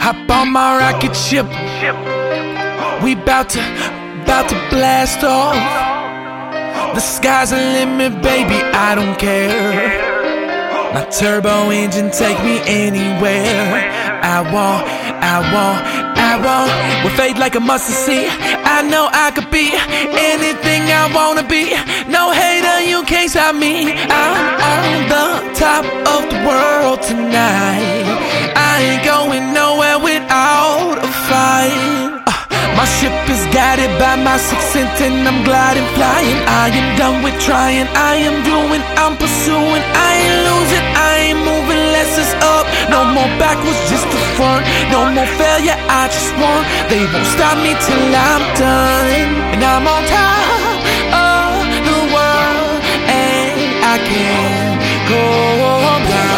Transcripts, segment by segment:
Hop on my rocket ship. We bout to blast off. The sky's the limit, baby, I don't care. My turbo engine take me anywhere I want. We'll fade like a mustard seed. I know I could be anything I wanna be. No hater, you can't stop me. I'm on the top of the world tonight. I ain't going nowhere without a fight. My ship is guided by my sixth sense and I'm gliding, flying. I am done with trying, I am doing, I'm pursuing. I ain't losing, I ain't moving less is up. No more backwards, just the front. No more failure, I just won. They won't stop me till I'm done. And I'm on top of the world and I can't go down.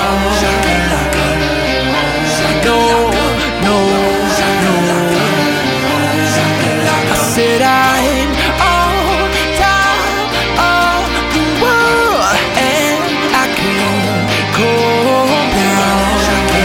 Said I'm on top of the world and I can't go down.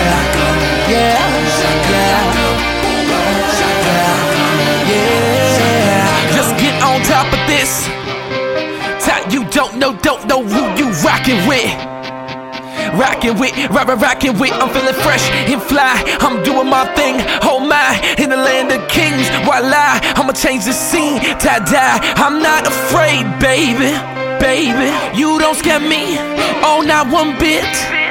Yeah. Just get on top of this. You don't know who you rockin' with. Rockin' with, I'm feeling fresh and fly. I'm doing my thing, oh my, in the land of kings. Voila, I'ma change the scene, tie-dye. I'm not afraid, baby. You don't scare me, oh not one bit.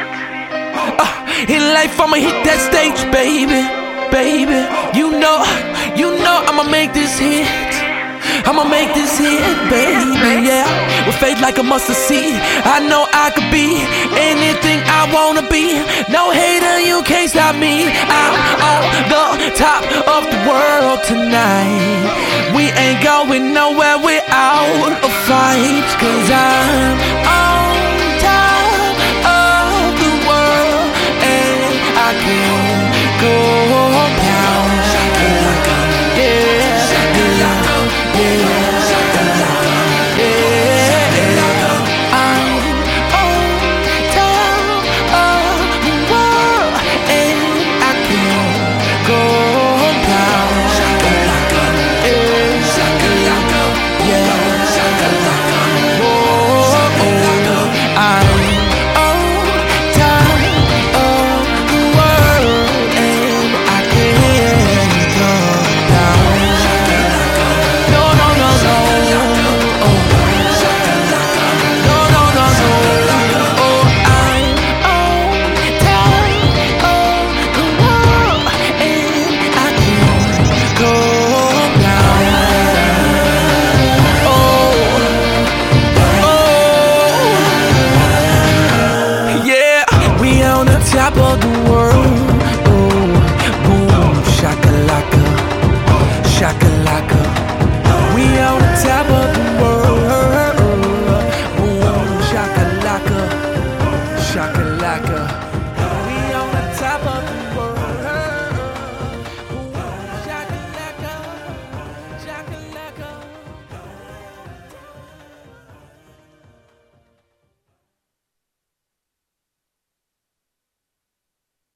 In life I'ma hit that stage, baby. You know I'ma make this hit. I'ma make this hit, baby, yeah. We'll fade like a mustard seed. I know I could be anything I wanna be. No hater, you can't stop me. I'm on the top of the world tonight. We ain't going nowhere without a fight. 'Cause I'm on